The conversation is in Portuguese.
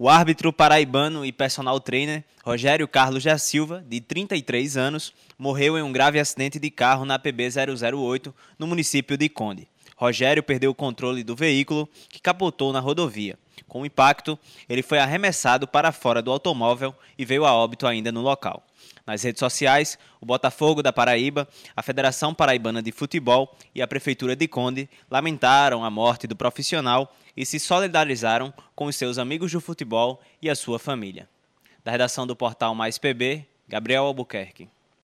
O árbitro paraibano e personal trainer Rogério Carlos da Silva, de 33 anos, morreu em um grave acidente de carro na PB 008, no município de Conde. Rogério perdeu o controle do veículo, que capotou na rodovia. Com o impacto, ele foi arremessado para fora do automóvel e veio a óbito ainda no local. Nas redes sociais, o Botafogo da Paraíba, a Federação Paraibana de Futebol e a Prefeitura de Conde lamentaram a morte do profissional e se solidarizaram com os seus amigos do futebol e a sua família. Da redação do portal Mais PB, Gabriel Albuquerque.